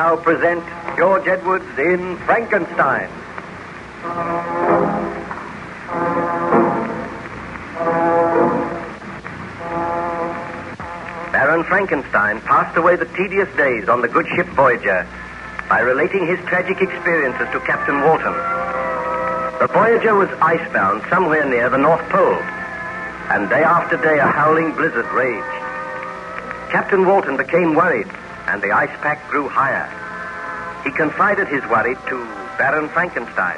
now present George Edwards in Frankenstein. Baron Frankenstein passed away the tedious days on the good ship Voyager by relating his tragic experiences to Captain Walton. The Voyager was icebound somewhere near the North Pole, and day after day a howling blizzard raged. Captain Walton became worried, and the ice pack grew higher. He confided his worry to Baron Frankenstein.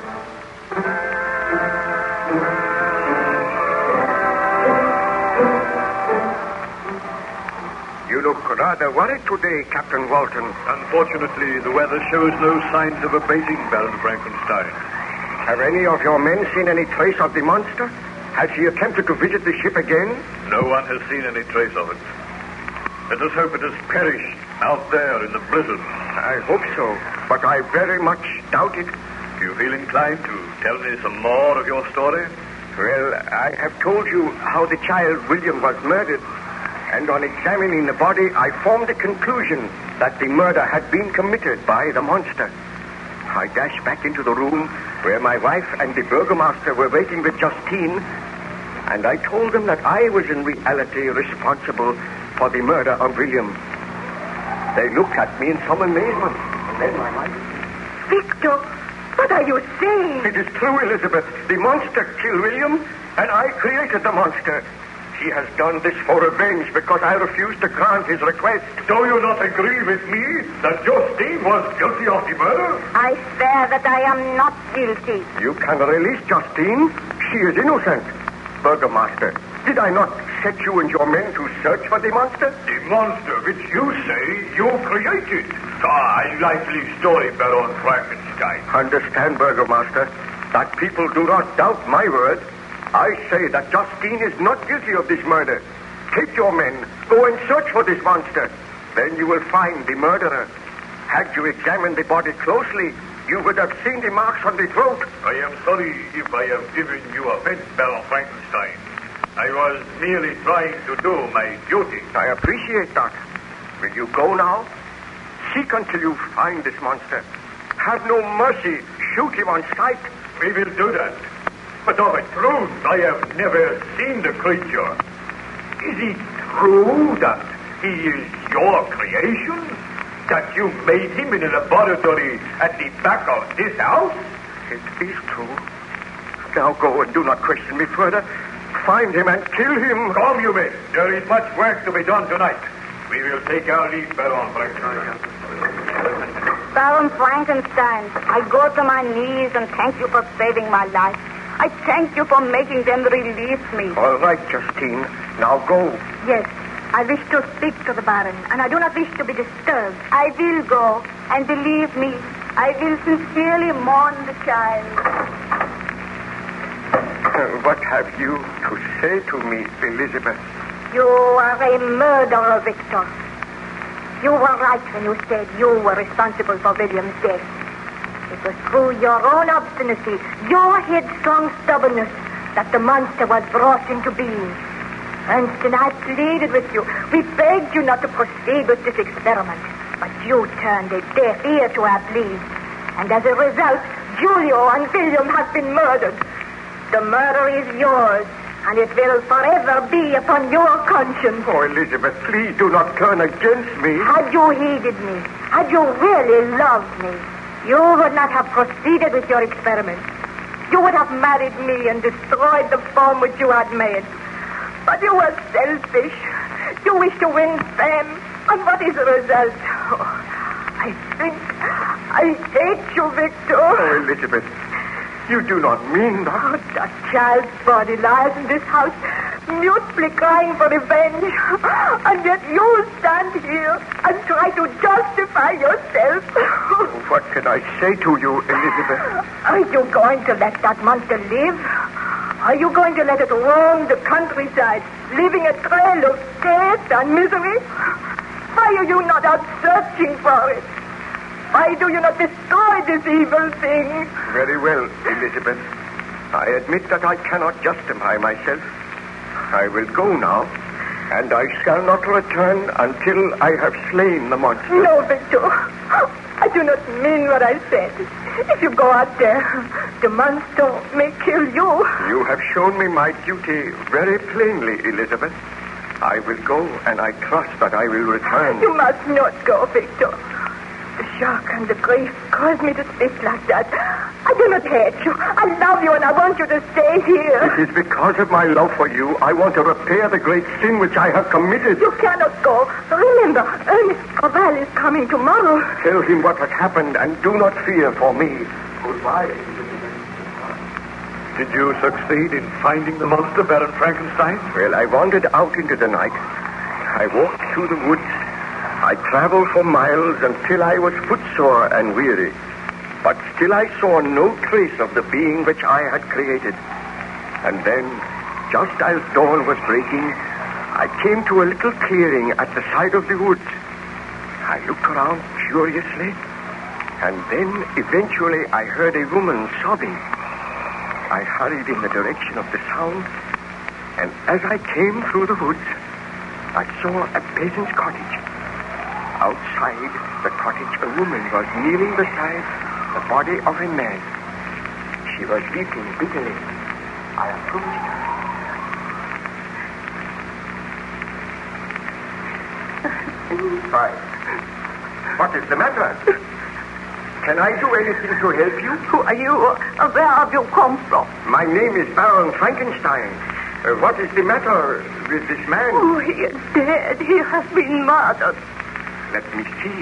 You look rather worried today, Captain Walton. Unfortunately, the weather shows no signs of abating, Baron Frankenstein. Have any of your men seen any trace of the monster? Has he attempted to visit the ship again? No one has seen any trace of it. Let us hope it has perished out there in the blizzard. I hope so, but I very much doubt it. Do you feel inclined to tell me some more of your story? Well, I have told you how the child William was murdered, and on examining the body, I formed the conclusion that the murder had been committed by the monster. I dashed back into the room where my wife and the burgomaster were waiting with Justine, and I told them that I was in reality responsible for the murder of William. They looked at me in some amazement. Then my wife... Victor, what are you saying? It is true, Elizabeth. The monster killed William, and I created the monster. He has done this for revenge because I refused to grant his request. Do you not agree with me that Justine was guilty of the murder? I swear that I am not guilty. You can release Justine. She is innocent. Burgomaster, did I not set you and your men to search for the monster? The monster which you say you created. A likely story, Baron Frankenstein. Understand, Burgomaster, that people do not doubt my word. I say that Justine is not guilty of this murder. Take your men, go and search for this monster. Then you will find the murderer. Had you examined the body closely, you would have seen the marks on the throat. I am sorry if I have given you offense, Baron Frankenstein. I was merely trying to do my duty. I appreciate that. Will you go now? Seek until you find this monster. Have no mercy. Shoot him on sight. We will do that. But of a truth, I have never seen the creature. Is it true that he is your creation? That you made him in a laboratory at the back of this house? It is true. Now go and do not question me further. Find him and kill him. Come, you men. There is much work to be done tonight. We will take our leave, Baron Frankenstein. Baron Frankenstein, I go to my knees and thank you for saving my life. I thank you for making them release me. All right, Justine. Now go. Yes, I wish to speak to the Baron, and I do not wish to be disturbed. I will go, and believe me, I will sincerely mourn the child. What have you to say to me, Elizabeth? You are a murderer, Victor. You were right when you said you were responsible for William's death. It was through your own obstinacy, your headstrong stubbornness, that the monster was brought into being. Ernst and I pleaded with you. We begged you not to proceed with this experiment. But you turned a deaf ear to our pleas. And as a result, Julio and William have been murdered. The murder is yours, and it will forever be upon your conscience. Oh, Elizabeth, please do not turn against me. Had you heeded me, had you really loved me, you would not have proceeded with your experiment. You would have married me and destroyed the form which you had made. But you were selfish. You wish to win fame. And what is the result? Oh, I hate you, Victor. Oh, Elizabeth, you do not mean that. Oh, that child's body lies in this house, mutely crying for revenge. And yet you stand here and try to justify yourself. What can I say to you, Elizabeth? Are you going to let that monster live? Are you going to let it roam the countryside, leaving a trail of death and misery? Why are you not out searching for it? Why do you not destroy this evil thing? Very well, Elizabeth. I admit that I cannot justify myself. I will go now, and I shall not return until I have slain the monster. No, Victor. do not mean what I said. If you go out there, the monster may kill you. You have shown me my duty very plainly, Elizabeth. I will go, and I trust that I will return. You must not go, Victor. The shock and the grief caused me to speak like that. I do not hate you. I love you, and I want you to stay here. It is because of my love for you I want to repair the great sin which I have committed. You cannot go. Remember, Ernest Corval is coming tomorrow. Tell him what has happened, and do not fear for me. Goodbye. Did you succeed in finding the monster, Baron Frankenstein? Well, I wandered out into the night. I walked through the woods. I traveled for miles until I was footsore and weary. But still I saw no trace of the being which I had created. And then, just as dawn was breaking, I came to a little clearing at the side of the woods. I looked around curiously, and then eventually I heard a woman sobbing. I hurried in the direction of the sound, and as I came through the woods, I saw a peasant's cottage. Outside the cottage, a woman was kneeling beside the body of a man. She was weeping bitterly. I approached her. Why? What is the matter? Can I do anything to help you? Who are you? Where have you come from? My name is Baron Frankenstein. What is the matter with this man? Oh, he is dead. He has been murdered. Let me see.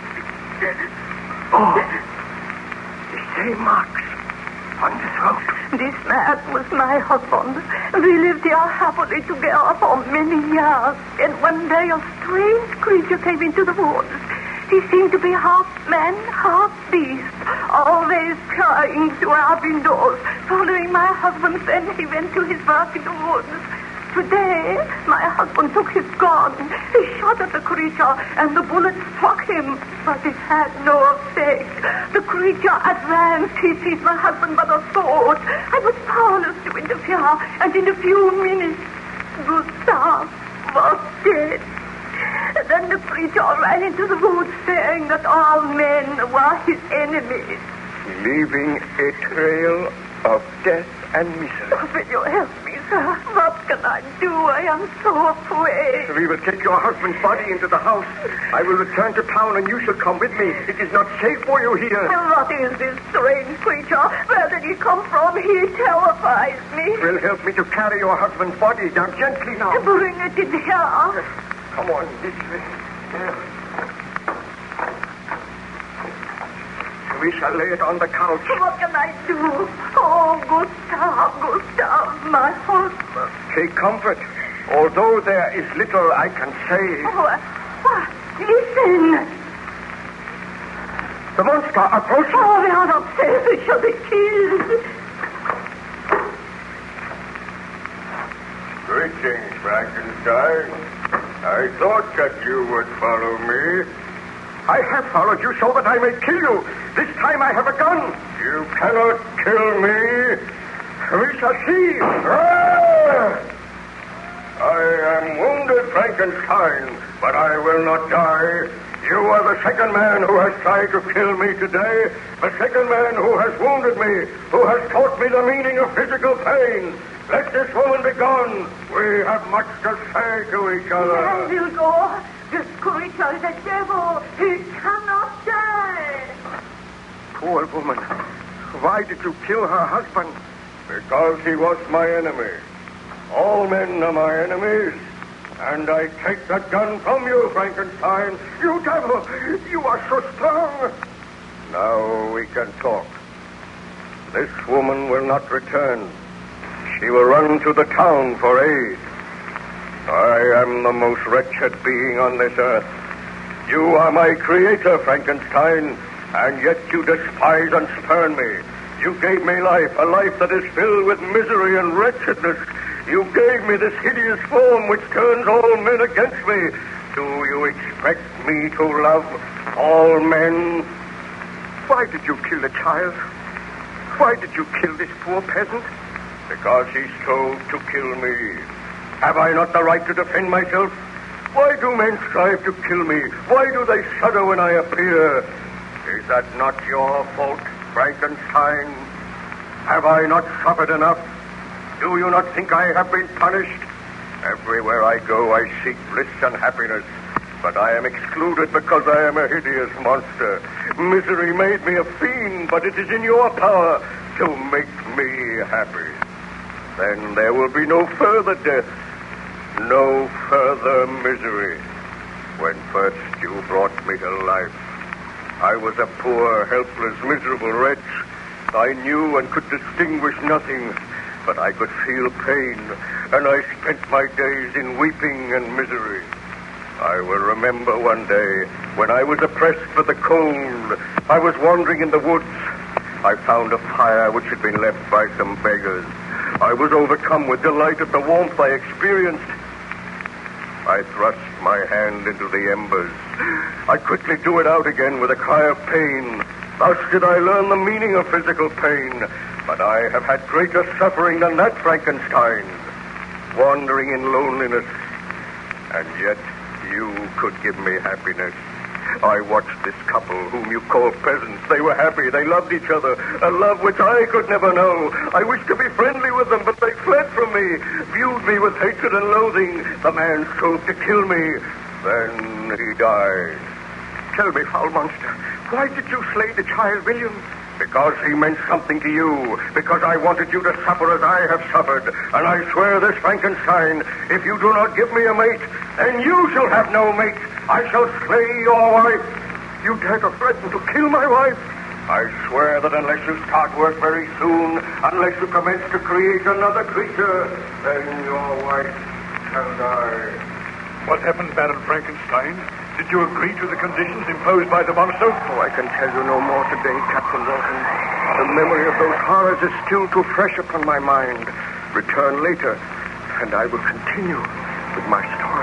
Oh, the same marks on the throat. This man was my husband. We lived here happily together for many years. And one day a strange creature came into the woods. He seemed to be half man, half beast, always trying to our windows, following my husband. Then he went to his work in the woods. Today, my husband took his gun. He shot at the creature, and the bullet struck him, but it had no effect. The creature advanced. He seized my husband by the throat. I was powerless to interfere, and in a few minutes, Gustav was dead. Then the creature ran into the woods, saying that all men were his enemies. Leaving a trail of death and misery. Oh, will you help me, sir? What can I do? I am so afraid. We will take your husband's body into the house. I will return to town, and you shall come with me. It is not safe for you here. What is this strange creature? Where did he come from? He terrifies me. It will help me to carry your husband's body. Now, gently now. Bring it in here. Come on, this way. There. We shall lay it on the couch. What can I do? Oh, Gustav, my husband. Take comfort. Although there is little I can say. Oh, what? Listen. The monster approaches. Oh, we are not safe. We shall be killed. Greetings, Frankenstein. I thought that you would follow me. I have followed you so that I may kill you. This time I have a gun. You cannot kill me. We shall see. I am wounded, Frankenstein, but I will not die. You are the second man who has tried to kill me today, the second man who has wounded me, who has taught me the meaning of physical pain. Let this woman be gone. We have much to say to each other. I will go. This creature is a devil. He cannot die. Poor woman. Why did you kill her husband? Because he was my enemy. All men are my enemies. And I take that gun from you, Frankenstein. You devil! You are so strong. Now we can talk. This woman will not return. She will run to the town for aid. I am the most wretched being on this earth. You are my creator, Frankenstein, and yet you despise and spurn me. You gave me life, a life that is filled with misery and wretchedness. You gave me this hideous form which turns all men against me. Do you expect me to love all men? Why did you kill the child? Why did you kill this poor peasant? Because he strove to kill me. Have I not the right to defend myself? Why do men strive to kill me? Why do they shudder when I appear? Is that not your fault, Frankenstein? Have I not suffered enough? Do you not think I have been punished? Everywhere I go, I seek bliss and happiness. But I am excluded because I am a hideous monster. Misery made me a fiend, but it is in your power to make me happy. Then there will be no further death, no further misery. When first you brought me to life, I was a poor, helpless, miserable wretch. I knew and could distinguish nothing, but I could feel pain, and I spent my days in weeping and misery. I will remember one day when I was oppressed with the cold. I was wandering in the woods. I found a fire which had been left by some beggars. I was overcome with delight at the warmth I experienced. I thrust my hand into the embers. I quickly drew it out again with a cry of pain. Thus did I learn the meaning of physical pain. But I have had greater suffering than that Frankenstein, wandering in loneliness. And yet you could give me happiness. I watched this couple whom you call peasants. They were happy. They loved each other. A love which I could never know. I wished to be friendly with them, but they fled from me, viewed me with hatred and loathing. The man strove to kill me. Then he died. Tell me, foul monster, why did you slay the child William? Because he meant something to you. Because I wanted you to suffer as I have suffered. And I swear this, Frankenstein, if you do not give me a mate, then you shall have no mate. I shall slay your wife. You dare to threaten to kill my wife? I swear that unless you start work very soon, unless you commence to create another creature, then your wife shall die. What happened, Baron Frankenstein? Did you agree to the conditions imposed by the monster? Oh, I can tell you no more today, Captain Walton. The memory of those horrors is still too fresh upon my mind. Return later, and I will continue with my story.